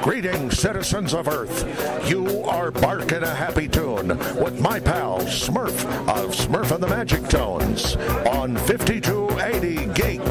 Greetings, citizens of Earth. You are barking a happy tune with my pal Smurf of Smurf and the Magic Tones on 5280 Geek.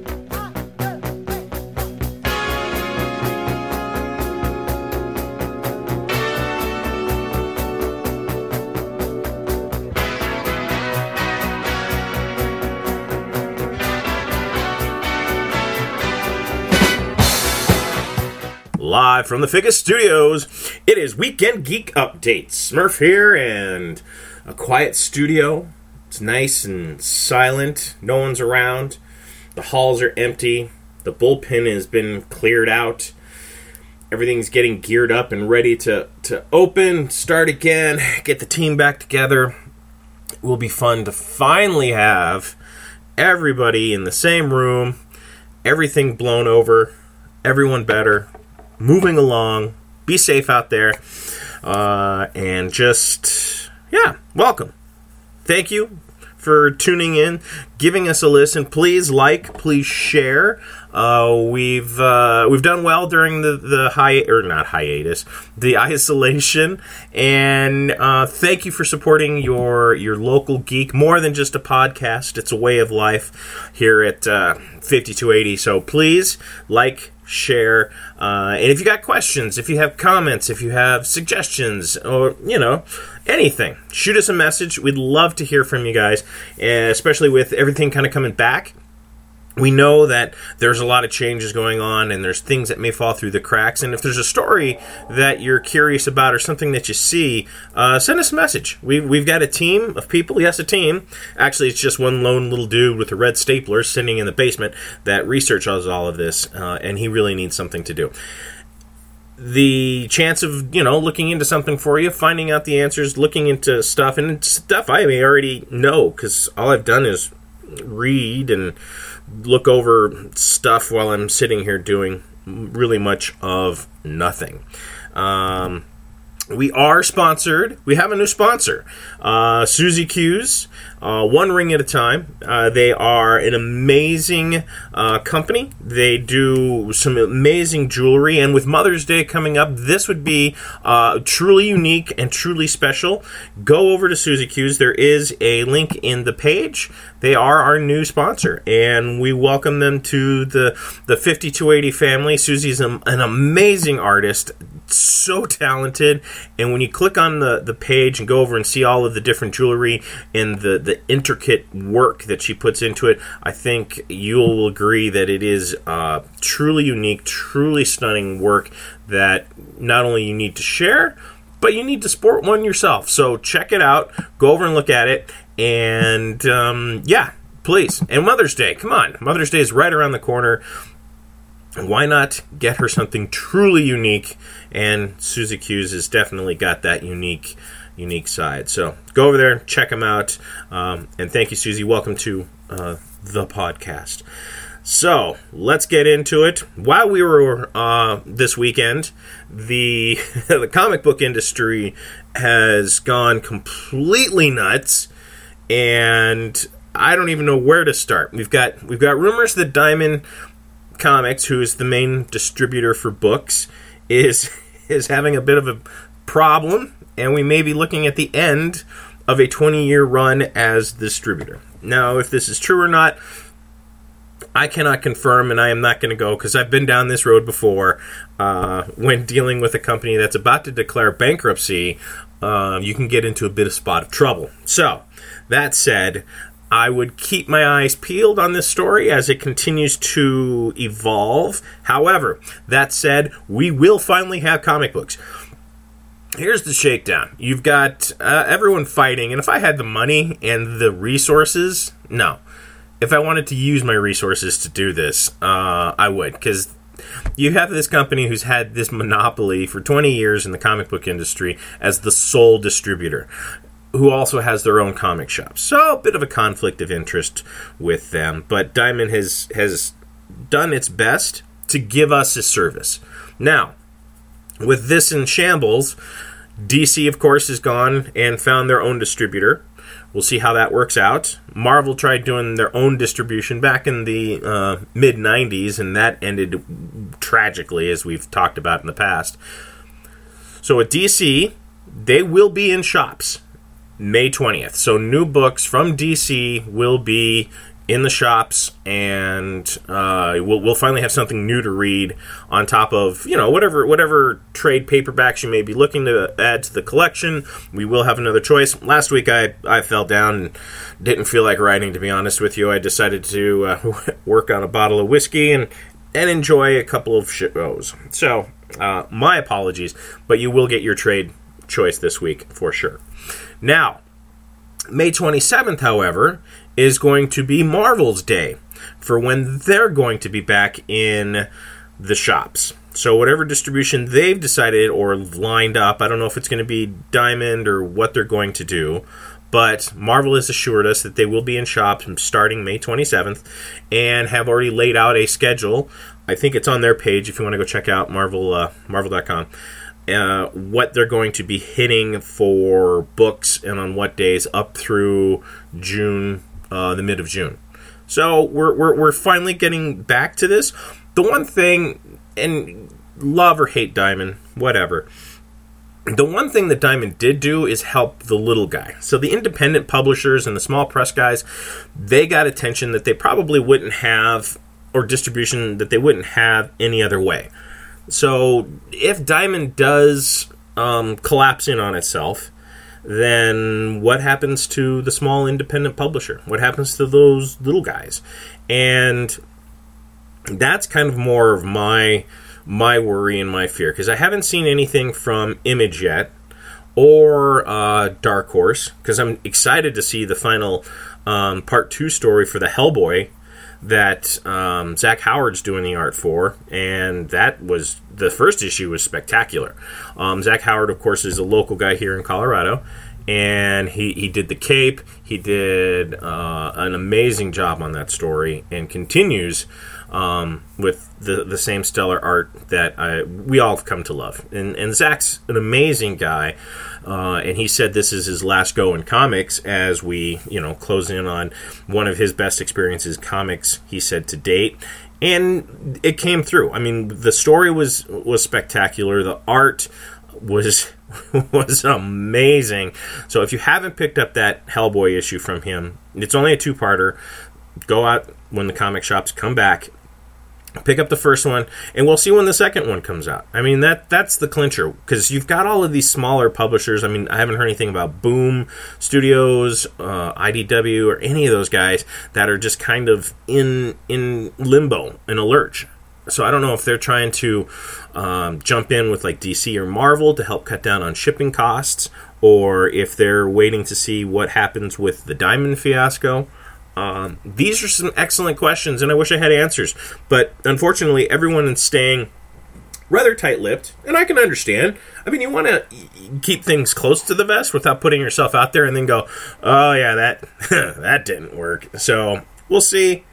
Live from the Ficus Studios, it is Weekend Geek Updates. Smurf here, and a quiet studio. It's nice and silent. No one's around. The halls are empty. The bullpen has been cleared out. Everything's getting geared up and ready to open, start again, get the team back together. It will be fun to finally have everybody in the same room, everything blown over, everyone better. Moving along, be safe out there, and just, welcome. Thank you for tuning in, giving us a listen. Please like, please share. We've done well during the isolation, and thank you for supporting your local geek. More than just a podcast, it's a way of life here at 5280. So please like, share, and if you got questions, if you have comments, if you have suggestions, or anything, shoot us a message. We'd love to hear from you guys, especially with everything kind of coming back. We know that there's a lot of changes going on, and there's things that may fall through the cracks. And if there's a story that you're curious about or something that you see, send us a message. We've got a team of people. Yes, a team. Actually, it's just one lone little dude with a red stapler sitting in the basement that researches all of this, and he really needs something to do. The chance of, looking into something for you, finding out the answers, looking into stuff, and stuff I may already know, because all I've done is read and look over stuff while I'm sitting here doing really much of nothing. We are sponsored. We have a new sponsor, Suzy Q's, One Ring at a Time. They are an amazing company. They do some amazing jewelry, and with Mother's Day coming up, this would be truly unique and truly special. Go over to Suzy Q's. There is a link in the page. They are our new sponsor, and we welcome them to the 5280 family. Suzy's an amazing artist, so talented, and when you click on the page and go over and see all of the different jewelry and the intricate work that she puts into it, I think you'll agree that it is truly unique, truly stunning work that not only you need to share, but you need to sport one yourself. So check it out, go over and look at it, and please. And Mother's Day, come on, Mother's Day is right around the corner. Why not get her something truly unique? And Suzy Q's has definitely got that unique side. So go over there, check them out, and thank you, Suzy. Welcome to the podcast. So let's get into it. While we were this weekend, the the comic book industry has gone completely nuts, and I don't even know where to start. We've got rumors that Diamond Comics, who is the main distributor for books, is having a bit of a problem, and we may be looking at the end of a 20-year run as distributor. Now, if this is true or not, I cannot confirm, and I am not going to go, because I've been down this road before. When dealing with a company that's about to declare bankruptcy, you can get into a bit of spot of trouble. So, that said, I would keep my eyes peeled on this story as it continues to evolve. However, that said, we will finally have comic books. Here's the shakedown. You've got everyone fighting, and if I had the money and the resources, no. If I wanted to use my resources to do this, I would, because you have this company who's had this monopoly for 20 years in the comic book industry as the sole distributor, who also has their own comic shop. So, a bit of a conflict of interest with them. But Diamond has done its best to give us a service. Now, with this in shambles, DC, of course, has gone and found their own distributor. We'll see how that works out. Marvel tried doing their own distribution back in the mid-90s, and that ended tragically, as we've talked about in the past. So at DC, they will be in shops May 20th. So new books from DC will be in the shops, and we'll finally have something new to read on top of, whatever trade paperbacks you may be looking to add to the collection. We will have another choice. Last week I fell down and didn't feel like writing, to be honest with you. I decided to work on a bottle of whiskey and enjoy a couple of shows. So my apologies, but you will get your trade choice this week for sure. Now, May 27th, however, is going to be Marvel's Day for when they're going to be back in the shops. So whatever distribution they've decided or lined up, I don't know if it's going to be Diamond or what they're going to do, but Marvel has assured us that they will be in shops starting May 27th and have already laid out a schedule. I think it's on their page if you want to go check out Marvel.com. What they're going to be hitting for books and on what days up through June, the mid of June. So we're finally getting back to this. The one thing, and love or hate Diamond, whatever. The one thing that Diamond did do is help the little guy. So the independent publishers and the small press guys, they got attention that they probably wouldn't have, or distribution that they wouldn't have any other way. So if Diamond does collapse in on itself, then what happens to the small independent publisher? What happens to those little guys? And that's kind of more of my worry and my fear, because I haven't seen anything from Image yet or Dark Horse, because I'm excited to see the final Part 2 story for the Hellboy that Zach Howard's doing the art for, and that was, the first issue was spectacular. Zach Howard, of course, is a local guy here in Colorado, and he did the Cape. He did an amazing job on that story, and continues with the same stellar art that we all have come to love. And Zach's an amazing guy, and he said this is his last go in comics as we, close in on one of his best experiences comics, he said, to date. And it came through. I mean, the story was spectacular. The art was amazing. So if you haven't picked up that Hellboy issue from him, it's only a 2-parter. Go out when the comic shops come back, pick up the first one, and we'll see when the second one comes out. I mean, that's the clincher, because you've got all of these smaller publishers. I mean, I haven't heard anything about Boom Studios, IDW, or any of those guys that are just kind of in limbo, in a lurch. So I don't know if they're trying to jump in with like DC or Marvel to help cut down on shipping costs, or if they're waiting to see what happens with the Diamond fiasco. These are some excellent questions, and I wish I had answers. But unfortunately, everyone is staying rather tight-lipped, and I can understand. I mean, you want to keep things close to the vest without putting yourself out there and then go, oh yeah, that didn't work. So we'll see.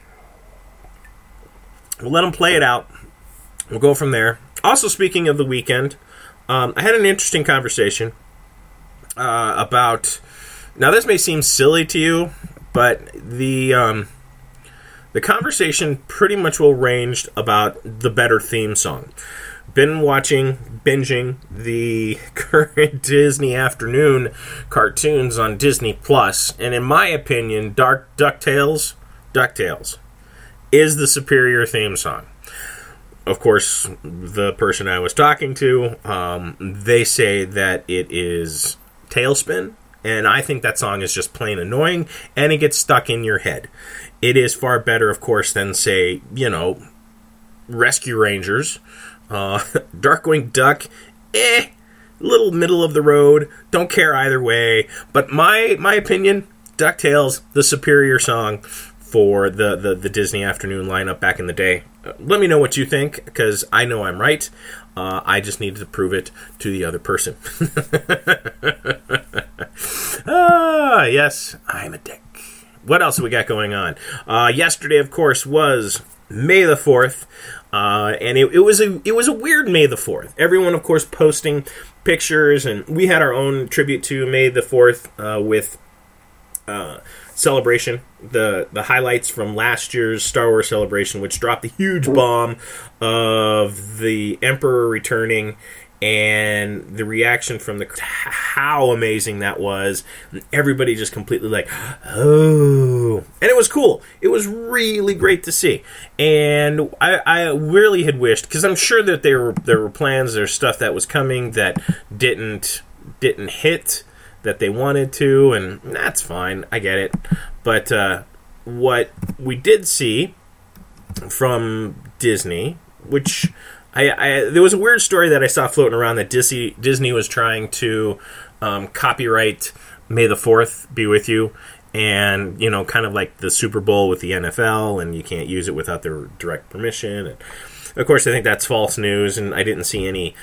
We'll let them play it out. We'll go from there. Also, speaking of the weekend, I had an interesting conversation about... Now, this may seem silly to you, but the conversation pretty much will range about the better theme song. Been binging the current Disney afternoon cartoons on Disney Plus, and in my opinion, DuckTales is the superior theme song. Of course, the person I was talking to, they say that it is Tailspin, and I think that song is just plain annoying, and it gets stuck in your head. It is far better, of course, than, say, Rescue Rangers. Darkwing Duck, little middle of the road, don't care either way. But my opinion, DuckTales, the superior song for the Disney afternoon lineup back in the day. Let me know what you think, because I know I'm right. I just needed to prove it to the other person. Yes, I'm a dick. What else have we got going on? Yesterday, of course, was May the 4th, and it was a weird May the 4th. Everyone, of course, posting pictures, and we had our own tribute to May the 4th with Celebration, the highlights from last year's Star Wars Celebration, which dropped the huge bomb of the Emperor returning, and the reaction from how amazing that was. Everybody just completely like, oh. And it was cool. It was really great to see. And I really had wished, because I'm sure that there were plans, there's stuff that was coming that didn't hit that they wanted to, and that's fine. I get it. But what we did see from Disney, which there was a weird story that I saw floating around that Disney was trying to copyright May the 4th Be With You, and, kind of like the Super Bowl with the NFL, and you can't use it without their direct permission. And of course, I think that's false news, and I didn't see any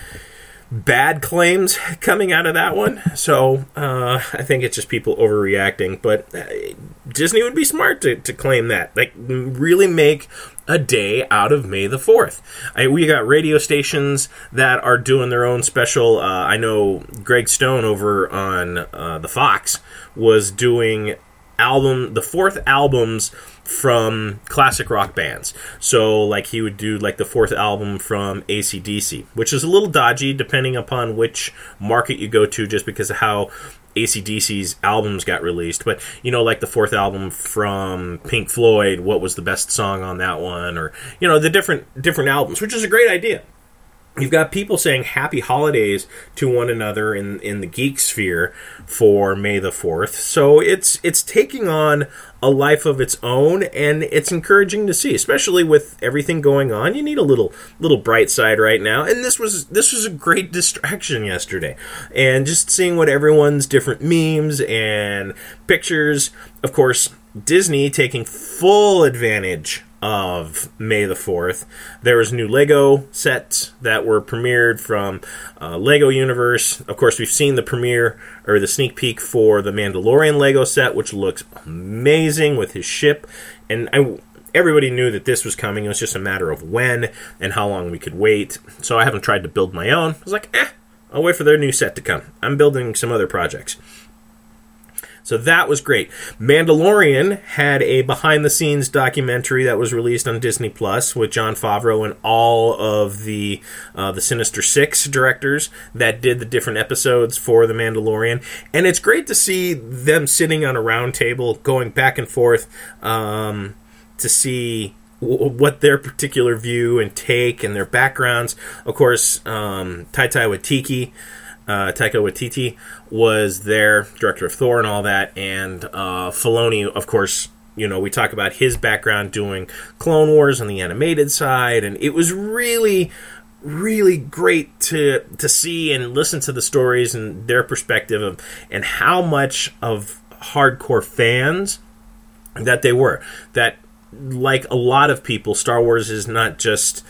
bad claims coming out of that one. So I think it's just people overreacting. But Disney would be smart to claim that. Like, really make a day out of May the 4th. We got radio stations that are doing their own special. I know Greg Stone over on the Fox was doing the 4th albums from classic rock bands. So, like, he would do, like, the 4th album from AC/DC, which is a little dodgy depending upon which market you go to, just because of how AC/DC's albums got released. But, like the 4th album from Pink Floyd, what was the best song on that one? Or, the different albums, which is a great idea. You've got people saying happy holidays to one another in the geek sphere for May the 4th. So it's taking on a life of its own, and it's encouraging to see, especially with everything going on. You need a little bright side right now, and this was a great distraction yesterday. And just seeing what everyone's different memes and pictures, of course, Disney taking full advantage of May the 4th. There was new Lego sets that were premiered from Lego Universe. Of course, we've seen the premiere, or the sneak peek, for the Mandalorian Lego set, which looks amazing with his ship. And everybody knew that this was coming. It was just a matter of when and how long we could wait. So I haven't tried to build my own. I was like, I'll wait for their new set to come. I'm building some other projects. So that was great. Mandalorian had a behind-the-scenes documentary that was released on Disney Plus with Jon Favreau and all of the Sinister Six directors that did the different episodes for The Mandalorian. And it's great to see them sitting on a round table, going back and forth to see what their particular view and take and their backgrounds. Of course, Taika Waititi was there, director of Thor and all that, and Filoni, of course, we talk about his background doing Clone Wars on the animated side, and it was really, really great to see and listen to the stories and their perspective of, and how much of hardcore fans that they were. That, like a lot of people, Star Wars is not just,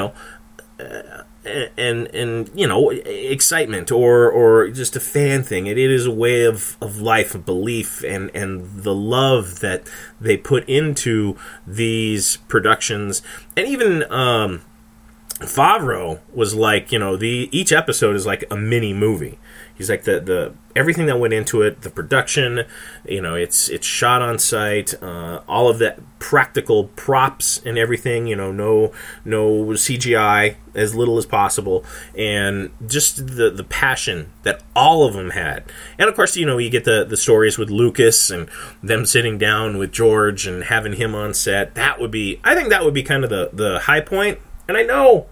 excitement or just a fan thing. It is a way of life, of belief, and the love that they put into these productions. And even Favreau was like, each episode is like a mini movie. He's like the everything that went into it, the production, it's shot on site, all of that practical props and everything, no CGI, as little as possible, and just the passion that all of them had. And of course, you get the stories with Lucas and them sitting down with George and having him on set. I think that would be kind of the high point. And I know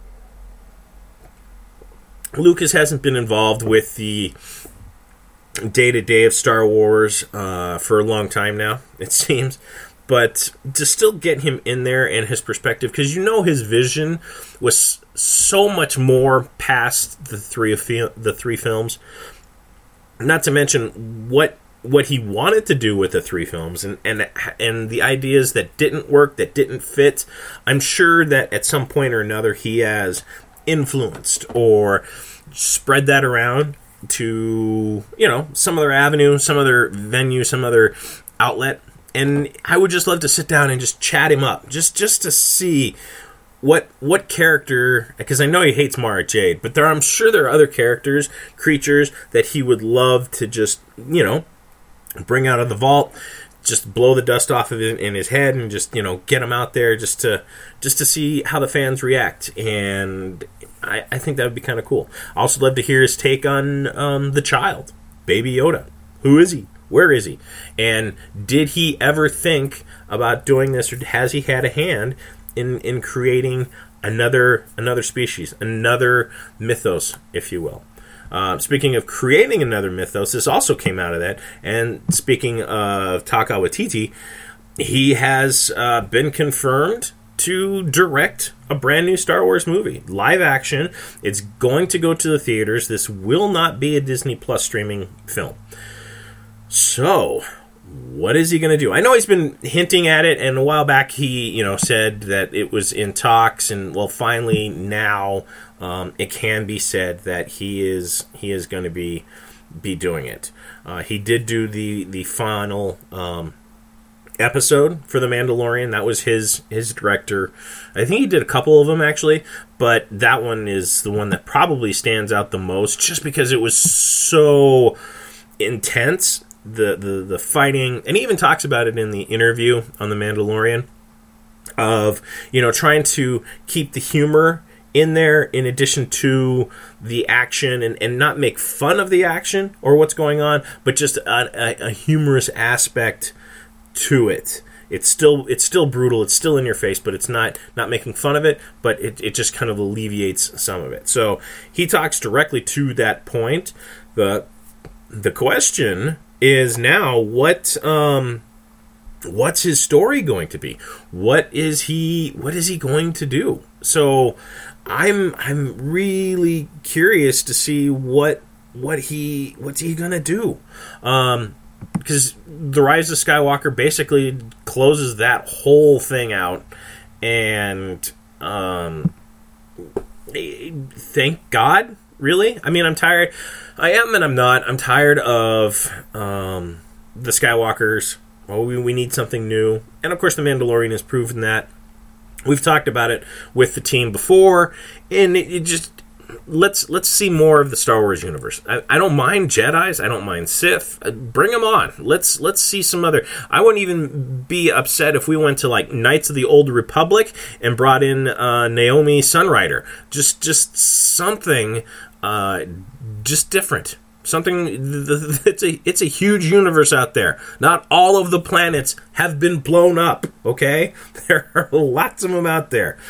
Lucas hasn't been involved with the day-to-day of Star Wars for a long time now, it seems. But to still get him in there and his perspective, because his vision was so much more past the three films. Not to mention what he wanted to do with the three films, and the ideas that didn't work, that didn't fit. I'm sure that at some point or another he has influenced or spread that around to, some other avenue, some other venue, some other outlet. And I would just love to sit down and just chat him up, just to see what character, because I know he hates Mara Jade, but I'm sure there are other characters, creatures that he would love to just, bring out of the vault, just blow the dust off of it in his head, and just get him out there just to see how the fans react. And I think that would be kind of cool. I also love to hear his take on the child, Baby Yoda. Who is he? Where is he? And did he ever think about doing this, or has he had a hand in creating another species, another mythos, if you will? Speaking of creating another mythos, this also came out of that. And speaking of Taika Waititi, he has been confirmed to direct a brand new Star Wars movie, live action. It's going to go to the theaters. This will not be a Disney Plus streaming film. So, what is he going to do? I know he's been hinting at it, and a while back he, said that it was in talks, and well, finally now it can be said that he is going to be doing it. He did do the final episode for The Mandalorian. That was his director. I think he did a couple of them actually, but that one is the one that probably stands out the most, just because it was so intense. The fighting, and he even talks about it in the interview on The Mandalorian, of trying to keep the humor in there in addition to the action, and not make fun of the action or what's going on, but just a humorous aspect to it. It's still brutal, it's still in your face, but it's not making fun of it, but it just kind of alleviates some of it. So he talks directly to that point. The question is now, what's his story going to be? What is he going to do? So I'm really curious to see what's he gonna do. Because The Rise of Skywalker basically closes that whole thing out, and thank God. Really? I mean, I'm tired. I am and I'm not. I'm tired of the Skywalkers. Well, we need something new. And, of course, The Mandalorian has proven that. We've talked about it with the team before. And it just... Let's see more of the Star Wars universe. I don't mind Jedis. I don't mind Sith. Bring them on. Let's see some other... I wouldn't even be upset if we went to, like, Knights of the Old Republic and brought in Naomi Sunrider. Just something... just different. Something. It's a huge universe out there. Not all of the planets have been blown up. Okay, there are lots of them out there.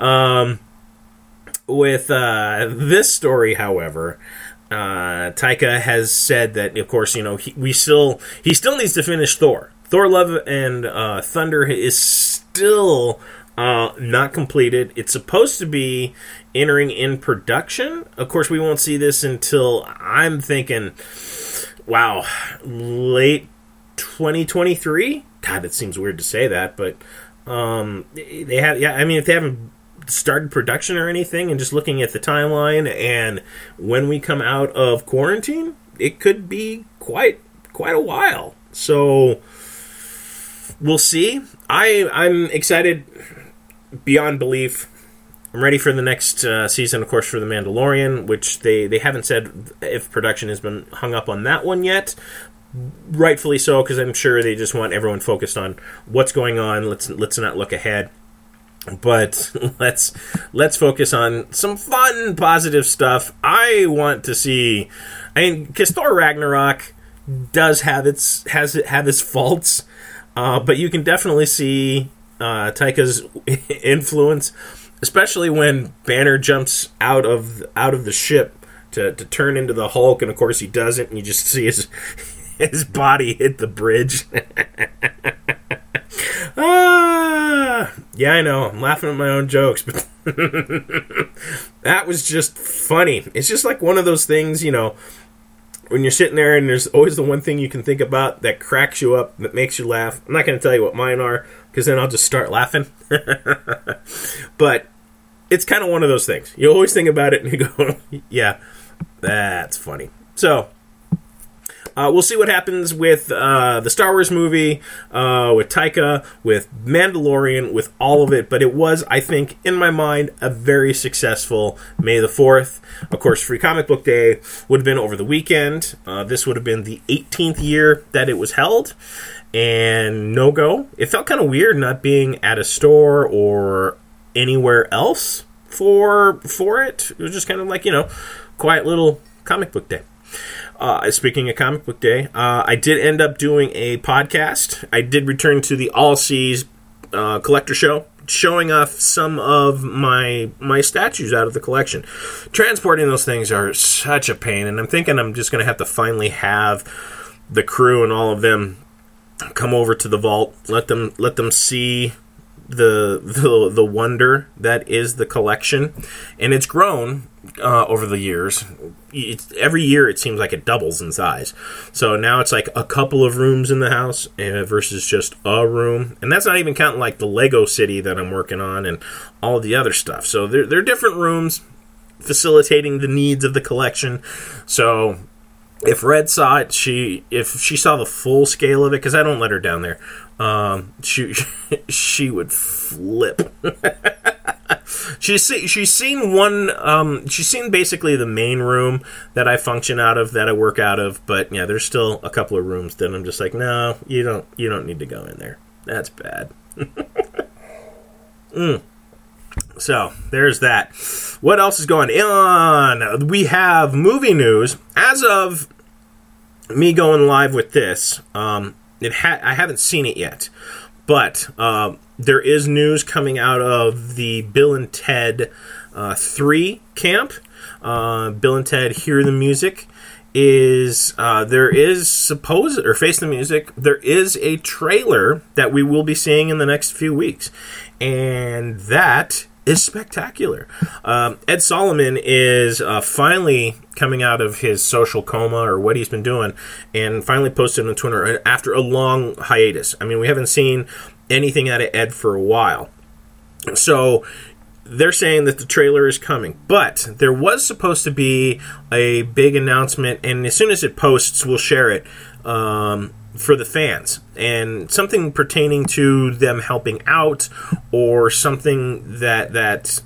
With this story, however, Taika has said that, of course, he still needs to finish Thor. Thor: Love and Thunder is still not completed. It's supposed to be entering in production. Of course, we won't see this until, I'm thinking, wow, late 2023? God, it seems weird to say that, but they have, if they haven't started production or anything, and just looking at the timeline and when we come out of quarantine, it could be quite a while. So we'll see. I'm excited beyond belief. I'm ready for the next season, of course, for The Mandalorian, which they haven't said if production has been hung up on that one yet. Rightfully so, because I'm sure they just want everyone focused on what's going on. Let's not look ahead. But let's focus on some fun, positive stuff. I want to see... because Thor Ragnarok does have its faults, but you can definitely see Taika's influence, especially when Banner jumps out of the ship to turn into the Hulk, and of course he doesn't, and you just see his body hit the bridge. Yeah, I know, I'm laughing at my own jokes, but that was just funny. It's just like one of those things, when you're sitting there and there's always the one thing you can think about that cracks you up, that makes you laugh. I'm not going to tell you what mine are, because then I'll just start laughing. But it's kind of one of those things. You always think about it and you go, yeah, that's funny. So, We'll see what happens with the Star Wars movie, with Taika, with Mandalorian, with all of it. But it was, I think, in my mind, a very successful May the 4th. Of course, Free Comic Book Day would have been over the weekend. This would have been the 18th year that it was held. And no go. It felt kind of weird not being at a store or anywhere else for it. It was just kind of like, quiet little comic book day. Speaking of comic book day, I did end up doing a podcast. I did return to the All Seas collector show, showing off some of my statues out of the collection. Transporting those things are such a pain, and I'm thinking I'm just going to have to finally have the crew and all of them come over to the vault, let them see the wonder that is the collection. And it's grown over the years. Every year it seems like it doubles in size. So now it's like a couple of rooms in the house versus just a room. And that's not even counting like the Lego City that I'm working on and all of the other stuff. So they're different rooms facilitating the needs of the collection. So if Red saw it, if she saw the full scale of it, because I don't let her down there, she would flip. She's seen one. She's seen basically the main room that I function out of, that I work out of. But yeah, there's still a couple of rooms that I'm just like, no, you don't need to go in there. That's bad. So, there's that. What else is going on? We have movie news. As of me going live with this, I haven't seen it yet. But there is news coming out of the Bill and Ted 3 camp. Bill and Ted Hear the Music there is Face the Music, there is a trailer that we will be seeing in the next few weeks. And that is spectacular. Ed Solomon is finally coming out of his social coma, or what he's been doing, and finally posted on Twitter after a long hiatus. I mean, we haven't seen anything out of Ed for a while. So they're saying that the trailer is coming. But there was supposed to be a big announcement, and as soon as it posts, we'll share it, for the fans, and something pertaining to them helping out, or something that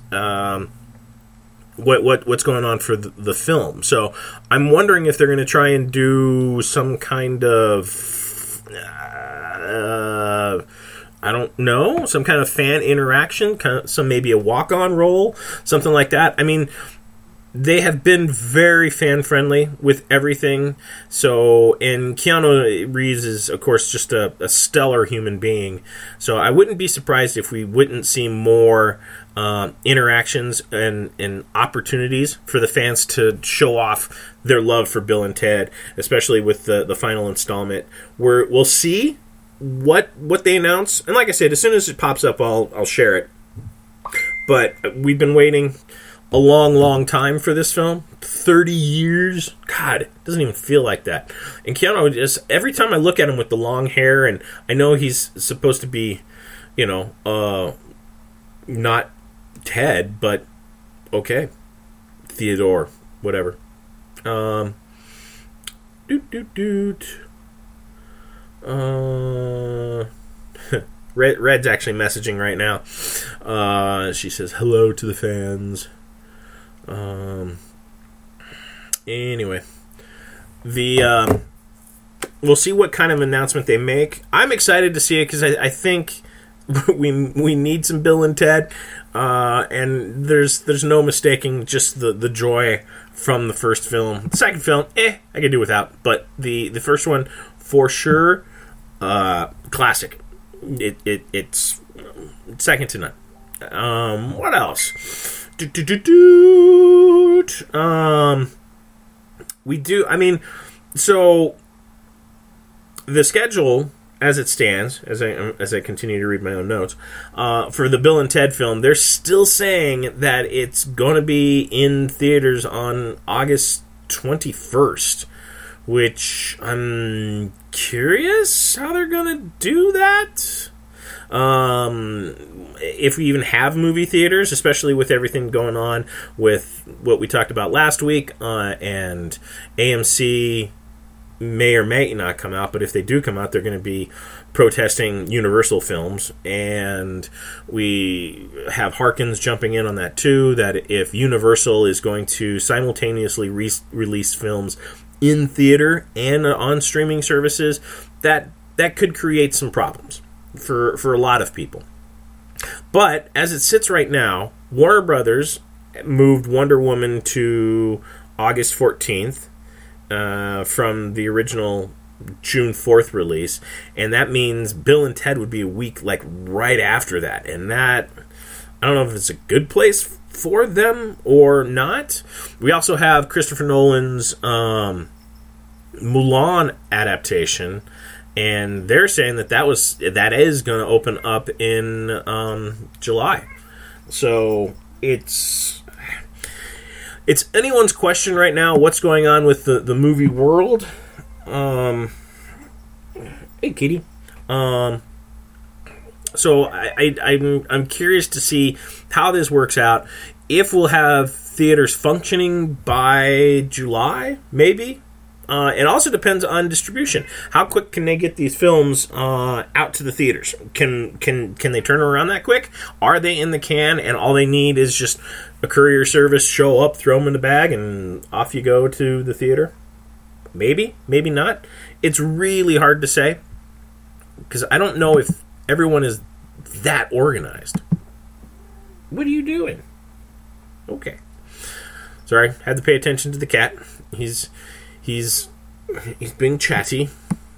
what's going on for the film. So I'm wondering if they're going to try and do some kind of I don't know, some kind of fan interaction, maybe a walk-on role, something like that. I mean, they have been very fan-friendly with everything. So, and Keanu Reeves is, of course, just a stellar human being. So I wouldn't be surprised if we wouldn't see more interactions and opportunities for the fans to show off their love for Bill and Ted, especially with the final installment, where we'll see what they announce. And like I said, as soon as it pops up, I'll share it. But we've been waiting a long time for this film. 30 years. God, it doesn't even feel like that. And Keanu, just every time I look at him with the long hair, and I know he's supposed to be, not Ted, but okay. Theodore, whatever. Red's actually messaging right now. She says hello to the fans. Anyway, we'll see what kind of announcement they make. I'm excited to see it because I think we need some Bill and Ted, and there's no mistaking just the joy from the first film. The second film, I could do without, but the first one for sure, classic. It's second to none. What else? We do. I mean, so the schedule as it stands, as I continue to read my own notes, for the Bill and Ted film, they're still saying that it's going to be in theaters on August 21st, which I'm curious how they're going to do that. If we even have movie theaters, especially with everything going on with what we talked about last week, and AMC may or may not come out, but if they do come out, they're going to be protesting Universal Films, and we have Harkins jumping in on that too, that if Universal is going to simultaneously release films in theater and on streaming services, that could create some problems for a lot of people. But as it sits right now, Warner Brothers moved Wonder Woman to August 14th from the original June 4th release, and that means Bill and Ted would be a week like right after that, and that, I don't know if it's a good place for them or not. We also have Christopher Nolan's Mulan adaptation, and they're saying that is going to open up in July. So it's anyone's question right now what's going on with the movie world. Hey, kitty. So I'm curious to see how this works out. If we'll have theaters functioning by July, maybe. It also depends on distribution. How quick can they get these films out to the theaters? Can they turn around that quick? Are they in the can and all they need is just a courier service, show up, throw them in the bag, and off you go to the theater? Maybe, maybe not. It's really hard to say because I don't know if everyone is that organized. What are you doing? Okay. Sorry, had to pay attention to the cat. He's being chatty.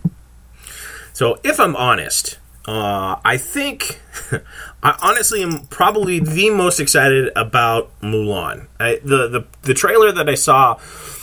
So if I'm honest, I think I honestly am probably the most excited about Mulan. The trailer that I saw,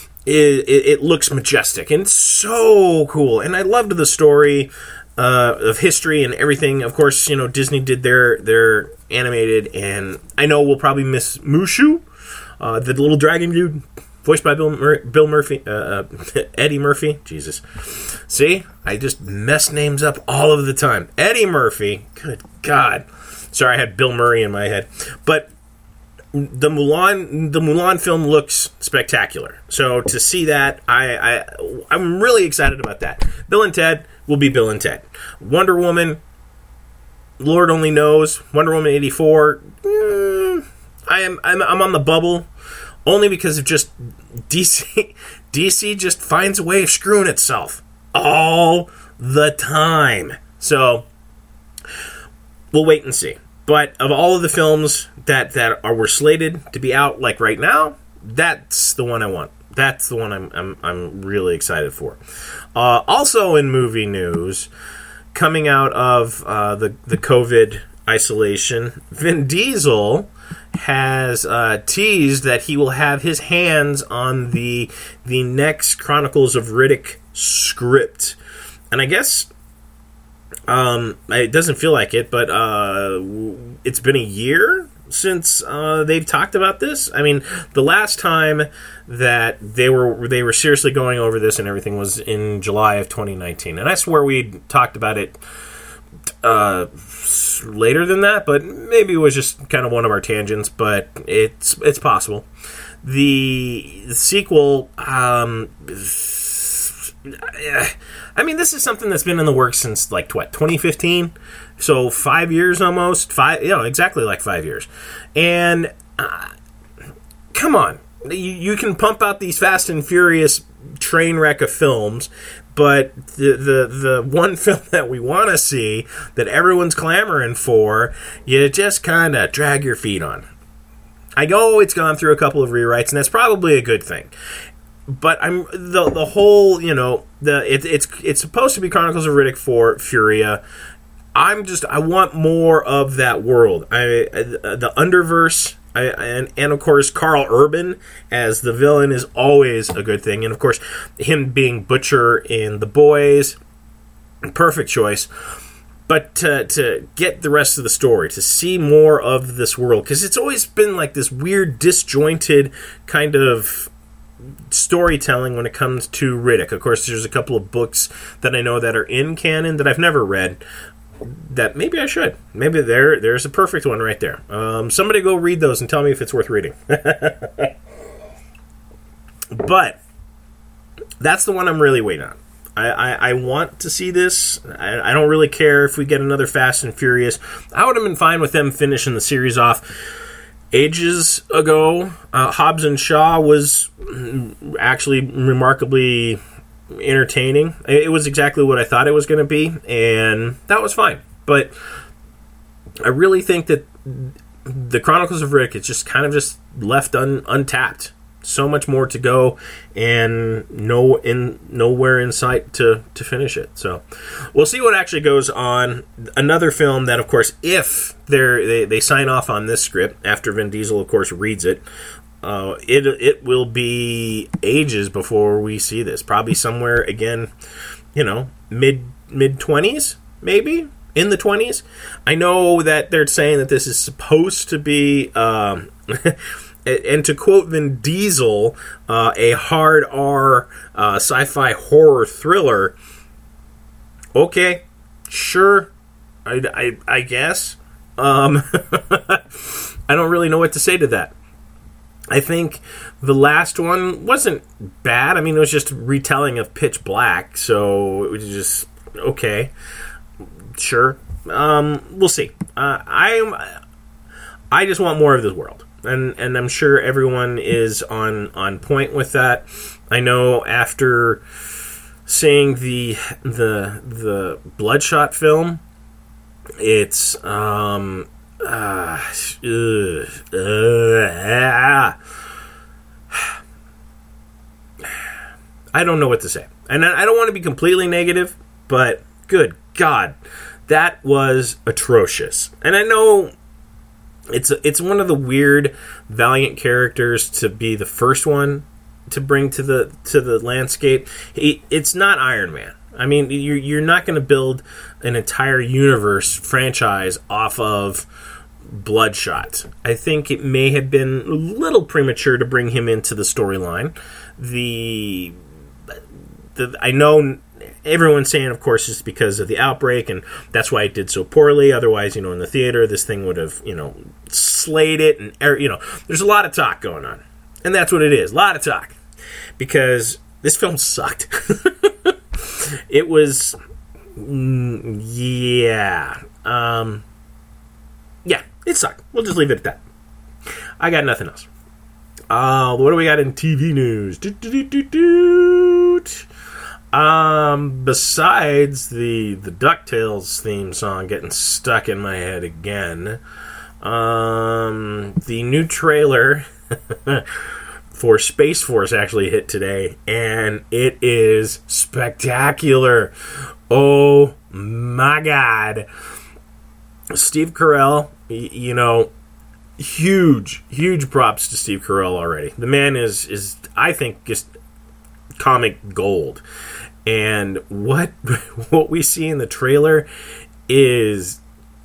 it looks majestic and it's so cool, and I loved the story of history and everything. Of course, Disney did their animated, and I know we'll probably miss Mushu, the little dragon dude, voiced by Bill Murphy, Eddie Murphy. Jesus, see, I just mess names up all of the time. Eddie Murphy. Good God. Sorry, I had Bill Murray in my head, but the Mulan film looks spectacular. So to see that, I'm really excited about that. Bill and Ted will be Bill and Ted. Wonder Woman, Lord only knows. Wonder Woman 84. I'm on the bubble only because of just DC. DC just finds a way of screwing itself all the time. So we'll wait and see. But of all of the films that were slated to be out like right now, that's the one I want. That's the one I'm really excited for. Also in movie news, coming out of the COVID isolation, Vin Diesel has teased that he will have his hands on the next Chronicles of Riddick script. And I guess it doesn't feel like it, but it's been a year since they've talked about this. I mean, the last time that they were seriously going over this and everything was in July of 2019, and that's where we talked about it later than that, but maybe it was just kind of one of our tangents, but it's possible. The sequel, I mean, this is something that's been in the works since, 2015? So 5 years almost. Exactly like 5 years. And, come on. You can pump out these Fast and Furious train wreck of films, but the one film that we want to see, that everyone's clamoring for, you just kind of drag your feet on. I know it's gone through a couple of rewrites, and that's probably a good thing. But I'm the whole, it's supposed to be Chronicles of Riddick for Furia. I want more of that world. The Underverse, and of course Carl Urban as the villain is always a good thing, and of course him being Butcher in The Boys, perfect choice. But to get the rest of the story, to see more of this world, because it's always been like this weird, disjointed kind of storytelling when it comes to Riddick. Of course, there's a couple of books that I know that are in canon that I've never read that maybe I should. Maybe there's a perfect one right there. Somebody go read those and tell me if it's worth reading. But that's the one I'm really waiting on. I want to see this. I don't really care if we get another Fast and Furious. I would have been fine with them finishing the series off ages ago. Hobbs and Shaw was actually remarkably entertaining. It was exactly what I thought it was going to be, and that was fine. But I really think that the Chronicles of Riddick is just kind of just left untapped. So much more to go, and nowhere in sight to finish it. So we'll see what actually goes on. Another film that, of course, if they sign off on this script after Vin Diesel, of course, reads it, it will be ages before we see this. Probably somewhere again, mid 20s, maybe in the 20s. I know that they're saying that this is supposed to be. And to quote Vin Diesel, a hard R sci-fi horror thriller. Okay, sure, I guess. I don't really know what to say to that. I think the last one wasn't bad. I mean, it was just a retelling of Pitch Black, so it was just okay. Sure, we'll see. I just want more of this world. And I'm sure everyone is on point with that. I know after seeing the Bloodshot film, it's I don't know what to say. And I don't want to be completely negative, but good God, that was atrocious. And I know it's one of the weird Valiant characters to be the first one to bring to the landscape. It's not Iron Man. I mean, you're not going to build an entire universe franchise off of Bloodshot. I think it may have been a little premature to bring him into the storyline. I know everyone's saying, of course, it's because of the outbreak, and that's why it did so poorly. Otherwise, in the theater, this thing would have, slayed it, and there's a lot of talk going on, and that's what it is, a lot of talk, because this film sucked. It was, yeah, it sucked. We'll just leave it at that. I got nothing else. What do we got in TV news? Besides the DuckTales theme song getting stuck in my head again, the new trailer for Space Force actually hit today, and it is spectacular. Oh my God. Steve Carell, huge props to Steve Carell already. The man is I think, just comic gold. And what we see in the trailer is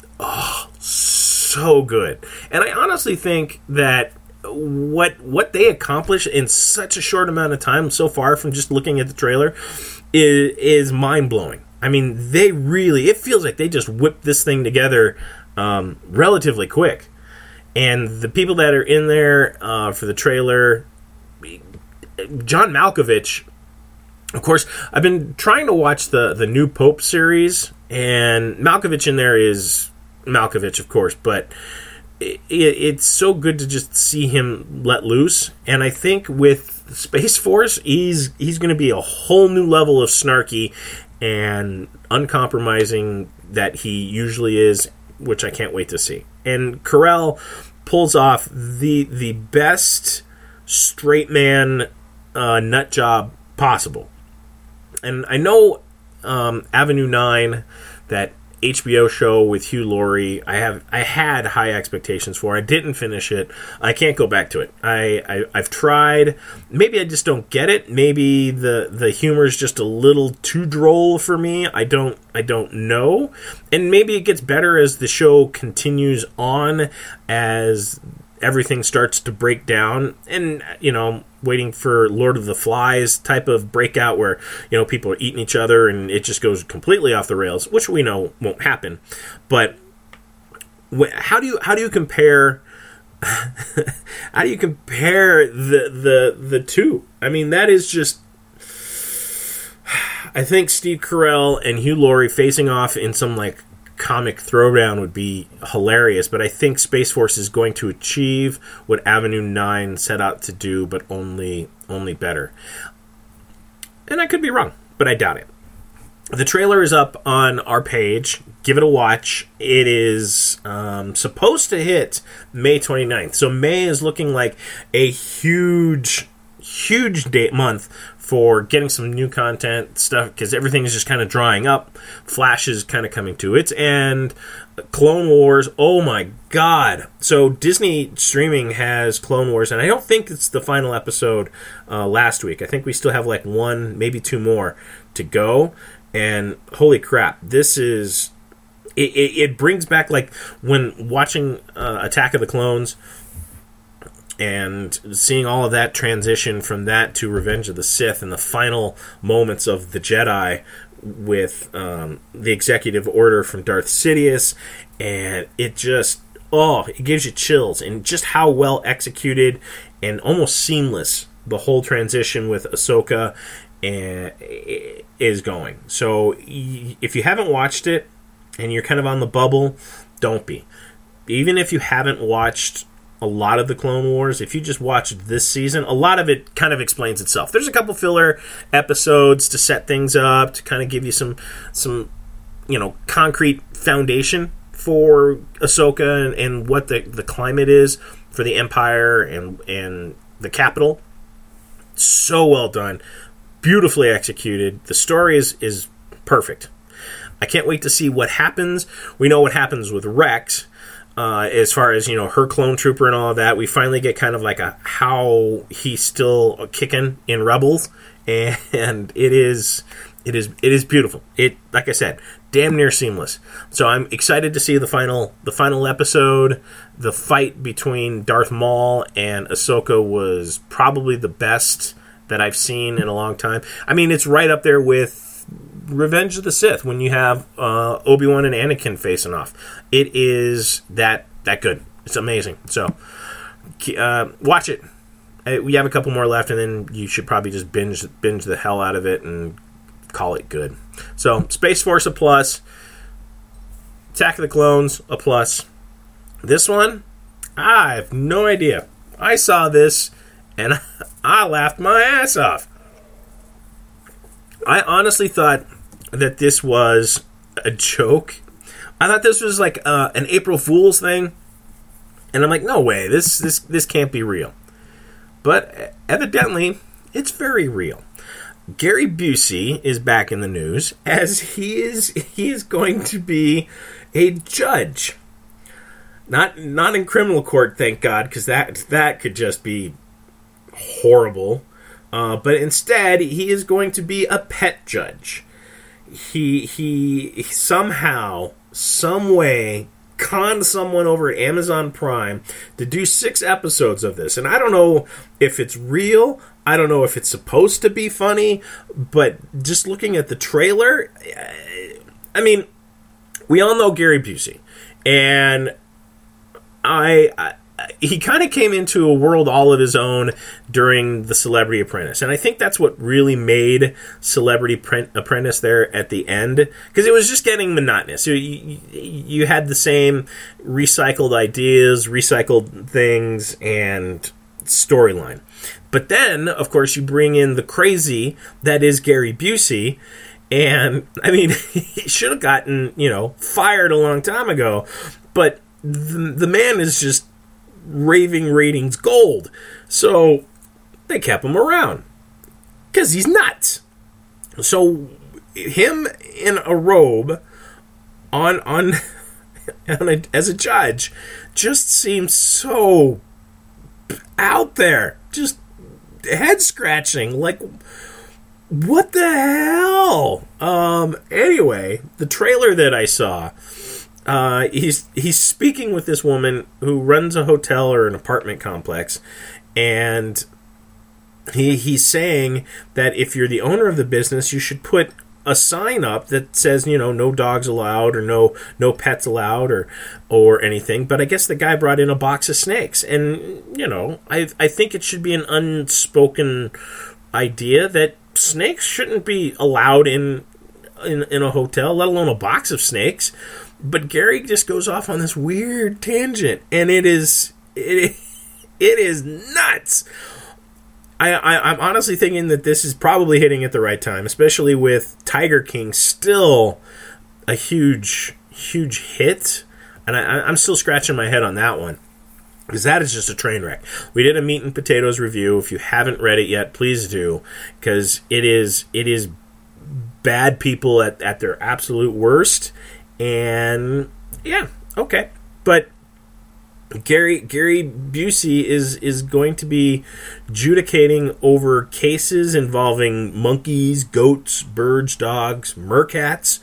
so good. And I honestly think that what they accomplished in such a short amount of time so far from just looking at the trailer is mind-blowing. I mean, it feels like they just whipped this thing together relatively quick. And the people that are in there for the trailer, John Malkovich, of course, I've been trying to watch the New Pope series, and Malkovich in there is Malkovich, of course, but it's so good to just see him let loose. And I think with Space Force, he's going to be a whole new level of snarky and uncompromising that he usually is, which I can't wait to see. And Carell pulls off the best straight man nut job possible. And I know Avenue 9, that HBO show with Hugh Laurie, I had high expectations for. I didn't finish it. I can't go back to it. I've tried. Maybe I just don't get it. Maybe the humor is just a little too droll for me. I don't know. And maybe it gets better as the show continues on, as everything starts to break down, and waiting for Lord of the Flies type of breakout where people are eating each other and it just goes completely off the rails, which we know won't happen. But how do you compare how do you compare the two? I mean, that is just, I think Steve Carell and Hugh Laurie facing off in some like comic throwdown would be hilarious, but I think Space Force is going to achieve what Avenue 9 set out to do, but only better. And I could be wrong, but I doubt it. The trailer is up on our page. Give it a watch. It is supposed to hit May 29th. So May is looking like a huge month for getting some new content stuff, because everything is just kind of drying up. Flash is kind of coming to its end. Clone Wars, oh my god. So Disney streaming has Clone Wars, and I don't think it's the final episode last week. I think we still have like one, maybe two more to go. And holy crap, this is... It brings back, like, when watching Attack of the Clones and seeing all of that transition from that to Revenge of the Sith and the final moments of the Jedi with the executive order from Darth Sidious, and it just, it gives you chills, and just how well executed and almost seamless the whole transition with Ahsoka is going. So if you haven't watched it and you're kind of on the bubble, don't be. Even if you haven't watched a lot of the Clone Wars, if you just watched this season, a lot of it kind of explains itself. There's a couple filler episodes to set things up, to kind of give you some concrete foundation for Ahsoka and what the climate is for the Empire and the capital. So well done. Beautifully executed. The story is perfect. I can't wait to see what happens. We know what happens with Rex, as far as, her clone trooper and all of that. We finally get kind of like how he's still kicking in Rebels, and it is beautiful. It, like I said, damn near seamless. So I'm excited to see the final episode. The fight between Darth Maul and Ahsoka was probably the best that I've seen in a long time. I mean, it's right up there with Revenge of the Sith when you have Obi-Wan and Anakin facing off. It is that good. It's amazing. So watch it. We have a couple more left, and then you should probably just binge the hell out of it and call it good. So Space Force, a plus. Attack of the Clones, a plus. This one, I have no idea. I saw this and I laughed my ass off. I honestly thought that this was a joke. I thought this was like an April Fool's thing. And I'm like, no way, this can't be real. But evidently, it's very real. Gary Busey is back in the news, as he is going to be a judge. Not in criminal court, thank God, because that could just be horrible. But instead, he is going to be a pet judge. He somehow, some way, conned someone over at Amazon Prime to do 6 episodes of this. And I don't know if it's real. I don't know if it's supposed to be funny. But just looking at the trailer, I mean, we all know Gary Busey. And he kind of came into a world all of his own during The Celebrity Apprentice. And I think that's what really made Celebrity Apprentice there at the end. Because it was just getting monotonous. You had the same recycled ideas, recycled things, and storyline. But then, of course, you bring in the crazy that is Gary Busey. And, I mean, he should have gotten, fired a long time ago. But the man is just raving ratings gold. So they kept him around because he's nuts. So him in a robe on as a judge just seems so out there, just head scratching. Like, what the hell? Anyway, the trailer that I saw, he's speaking with this woman who runs a hotel or an apartment complex, and he's saying that if you're the owner of the business, you should put a sign up that says, no dogs allowed, or no pets allowed, or anything. But I guess the guy brought in a box of snakes, and I think it should be an unspoken idea that snakes shouldn't be allowed in a hotel, let alone a box of snakes. But Gary just goes off on this weird tangent, and it is nuts. I'm honestly thinking that this is probably hitting at the right time, especially with Tiger King still a huge hit. And I'm still scratching my head on that one, because that is just a train wreck. We did a Meat and Potatoes review. If you haven't read it yet, please do, because it is bad people at their absolute worst. And yeah, okay. But Gary Busey is going to be adjudicating over cases involving monkeys, goats, birds, dogs, meerkats,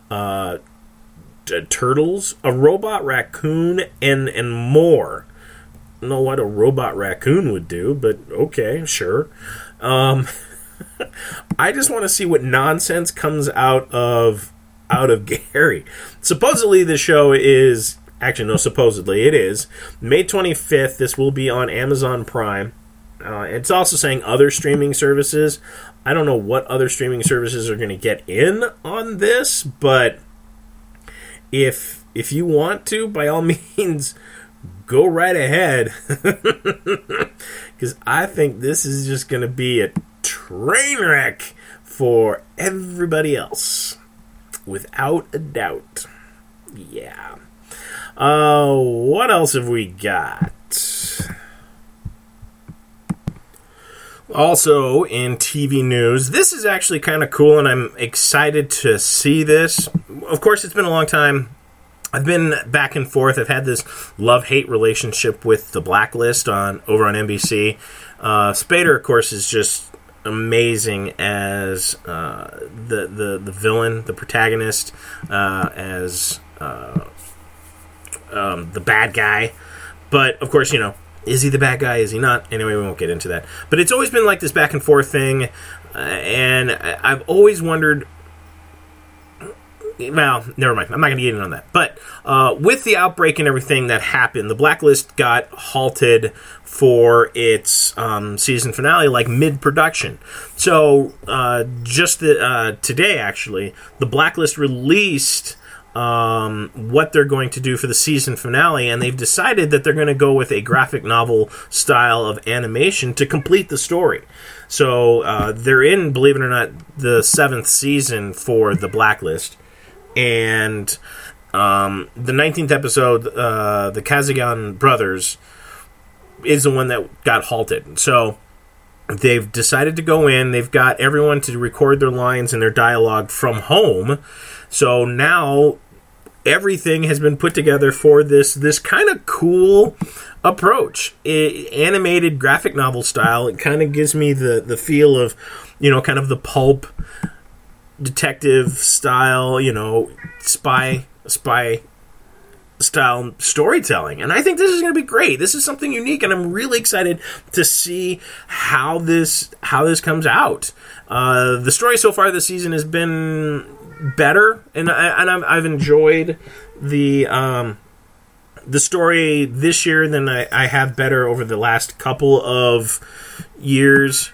turtles, a robot raccoon, and more. I don't know what a robot raccoon would do, but okay, sure. I just want to see what nonsense comes out of Gary. Supposedly the show is... Actually, no, supposedly it is. May 25th, this will be on Amazon Prime. It's also saying other streaming services. I don't know what other streaming services are going to get in on this, but if you want to, by all means, go right ahead. Because I think this is just going to be a train wreck for everybody else. Without a doubt. Yeah. What else have we got? Also, in TV news, this is actually kind of cool, and I'm excited to see this. Of course, it's been a long time. I've been back and forth. I've had this love-hate relationship with The Blacklist over on NBC. Spader, of course, is just amazing as the villain, the protagonist, as... the bad guy. But, of course, is he the bad guy? Is he not? Anyway, we won't get into that. But it's always been like this back and forth thing. And I've always wondered... Well, never mind. I'm not going to get in on that. But with the outbreak and everything that happened, The Blacklist got halted for its season finale, like mid-production. So, just today, actually, The Blacklist released... what they're going to do for the season finale, and they've decided that they're going to go with a graphic novel style of animation to complete the story. So they're in, believe it or not, the 7th season for The Blacklist, and the 19th episode, the Kazaghan brothers, is the one that got halted. So they've decided to go in. They've got everyone to record their lines and their dialogue from home. So now everything has been put together for this kind of cool approach. Animated graphic novel style. It kind of gives me the feel of, kind of the pulp detective style, spy style storytelling. And I think this is going to be great. This is something unique, and I'm really excited to see how this comes out. The story so far this season has been better, and I've enjoyed the story this year than I have better over the last couple of years.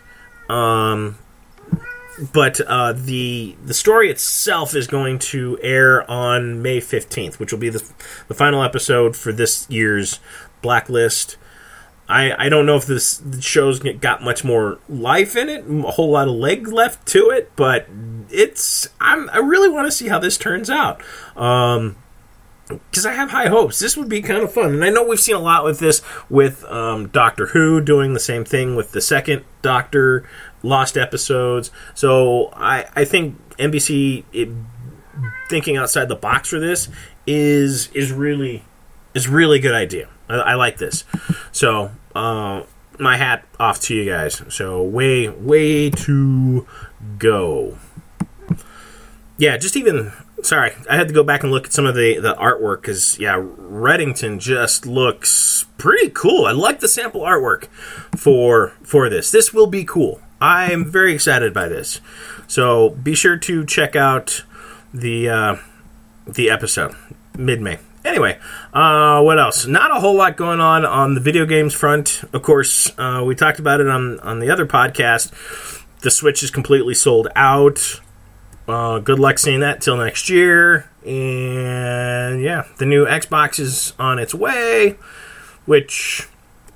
But the story itself is going to air on May 15th, which will be the final episode for this year's Blacklist. I don't know if the show's got much more life in it, a whole lot of leg left to it, but I really want to see how this turns out. Because I have high hopes. This would be kind of fun. And I know we've seen a lot with this, with Doctor Who doing the same thing with the second Doctor, lost episodes. So I think NBC thinking outside the box for this is really good idea. I like this. So my hat off to you guys. So way to go. Yeah, just even... Sorry, I had to go back and look at some of the artwork because, yeah, Reddington just looks pretty cool. I like the sample artwork for this. This will be cool. I'm very excited by this. So be sure to check out the episode, mid-May. Anyway, what else? Not a whole lot going on the video games front. Of course, we talked about it on the other podcast. the Switch is completely sold out. Good luck seeing that till next year. And yeah, the new Xbox is on its way, which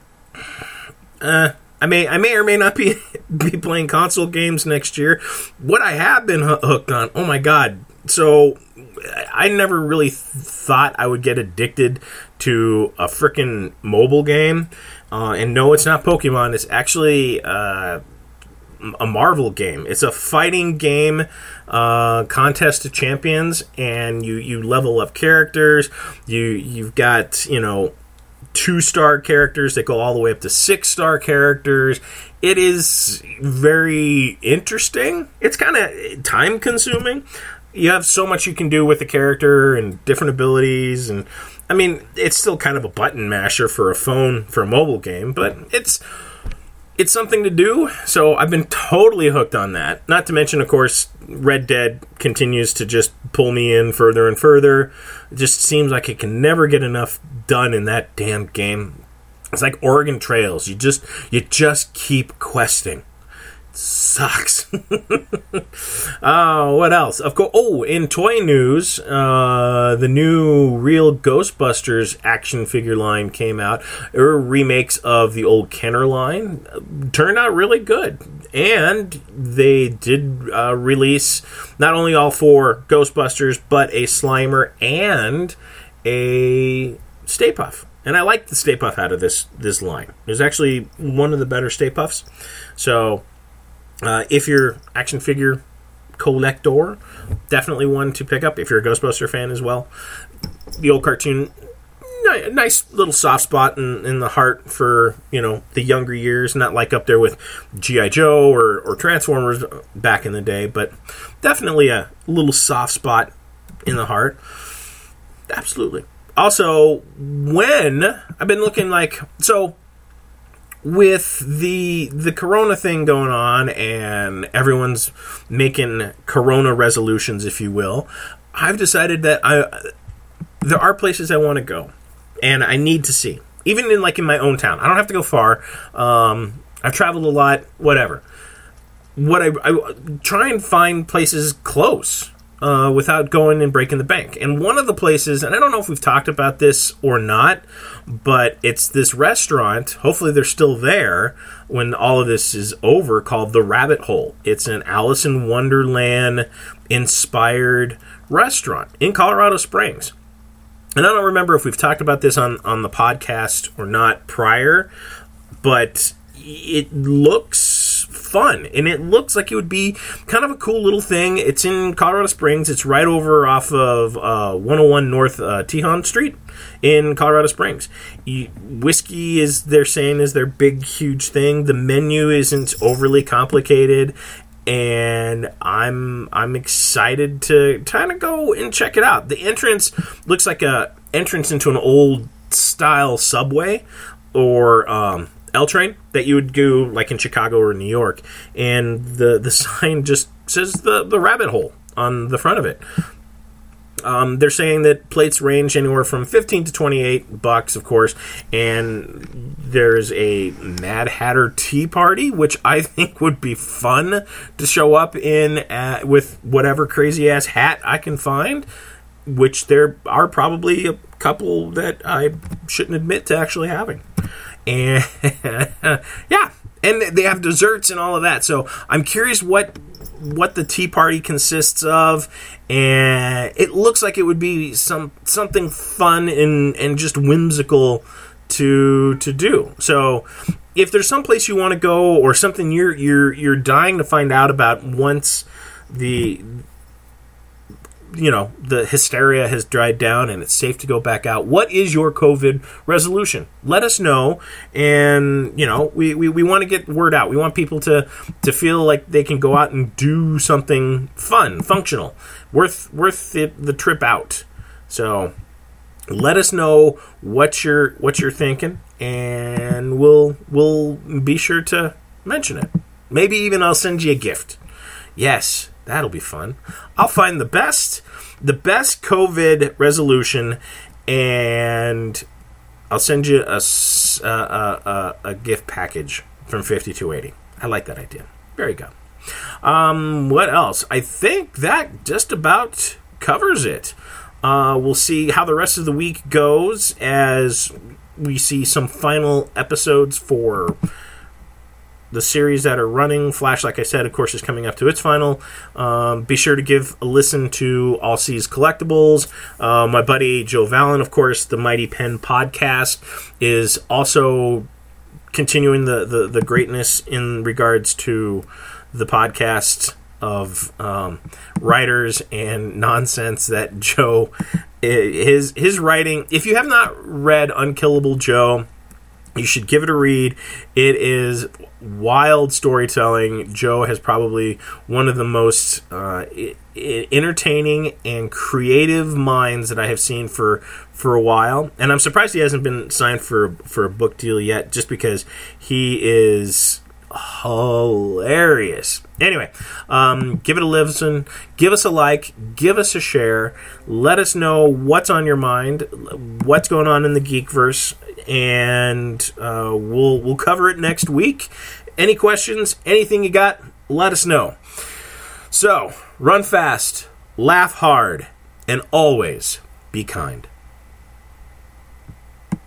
I may or may not be playing console games next year. What I have been hooked on, oh my god. So I never really thought I would get addicted to a frickin' mobile game. And no, it's not Pokemon. It's actually a Marvel game. It's a fighting game, Contest of Champions, and you level up characters. You've got, 2-star characters that go all the way up to 6-star characters. It is very interesting. It's kind of time consuming. You have so much you can do with the character and different abilities, and I mean, it's still kind of a button masher for a phone, for a mobile game, but it's something to do, so I've been totally hooked on that. Not to mention, of course, Red Dead continues to just pull me in further and further. It just seems like it can never get enough done in that damn game. It's like Oregon Trails. You just keep questing. Sucks. What else? Of course. Oh, in toy news, the new Real Ghostbusters action figure line came out. There were remakes of the old Kenner line. Turned out really good. And they did release not only all 4 Ghostbusters, but a Slimer and a Stay Puft. And I like the Stay Puft out of this line. It was actually one of the better Stay Puffs. So if you're action figure collector, definitely one to pick up. If you're a Ghostbuster fan as well, the old cartoon, nice little soft spot in the heart for the younger years. Not like up there with G.I. Joe or Transformers back in the day, but definitely a little soft spot in the heart. Absolutely. Also, when I've been looking with the Corona thing going on and everyone's making Corona resolutions, if you will, I've decided that there are places I want to go and I need to see. Even in my own town. I don't have to go far. I've traveled a lot, whatever. I try and find places close without going and breaking the bank. And one of the places, and I don't know if we've talked about this or not, but it's this restaurant, hopefully they're still there when all of this is over, called The Rabbit Hole. It's an Alice in Wonderland inspired restaurant in Colorado Springs. And I don't remember if we've talked about this on the podcast or not prior, but it looks fun, and it looks like it would be kind of a cool little thing. It's in Colorado Springs. It's right over off of 101 North Tejon Street in Colorado Springs. Whiskey they're saying is their big, huge thing. The menu isn't overly complicated, and I'm excited to kind of go and check it out. The entrance looks like a entrance into an old style subway or L-train that you would do like in Chicago or New York, and the sign just says the Rabbit Hole on the front of it. They're saying that plates range anywhere from $15 to $28, of course, and there's a Mad Hatter Tea Party, which I think would be fun to show up in with whatever crazy-ass hat I can find, which there are probably a couple that I shouldn't admit to actually having. And yeah, and they have desserts and all of that. So I'm curious what the tea party consists of, and it looks like it would be something fun and just whimsical to do. So if there's some place you want to go or something you're dying to find out about once the hysteria has died down and it's safe to go back out, what is your COVID resolution? Let us know. And, we want to get word out. We want people to feel like they can go out and do something fun, functional, worth the trip out. So let us know what you're thinking, and we'll be sure to mention it. Maybe even I'll send you a gift. Yes. That'll be fun. I'll find the best COVID resolution, and I'll send you a gift package from 5280. I like that idea. Very good. What else? I think that just about covers it. We'll see how the rest of the week goes as we see some final episodes for the series that are running. Flash, like I said, of course, is coming up to its final. Be sure to give a listen to All Seas Collectibles. My buddy Joe Vallon, of course, the Mighty Pen podcast, is also continuing the greatness in regards to the podcast of writers and nonsense that Joe, his writing. If you have not read Unkillable Joe, you should give it a read. It is wild storytelling. Joe has probably one of the most entertaining and creative minds that I have seen for a while. And I'm surprised he hasn't been signed for a book deal yet, just because he is hilarious. Anyway, give it a listen, give us a like, give us a share, let us know what's on your mind, what's going on in the Geekverse, and we'll cover it next week. Any questions, anything you got, let us know. So, run fast, laugh hard, and always be kind.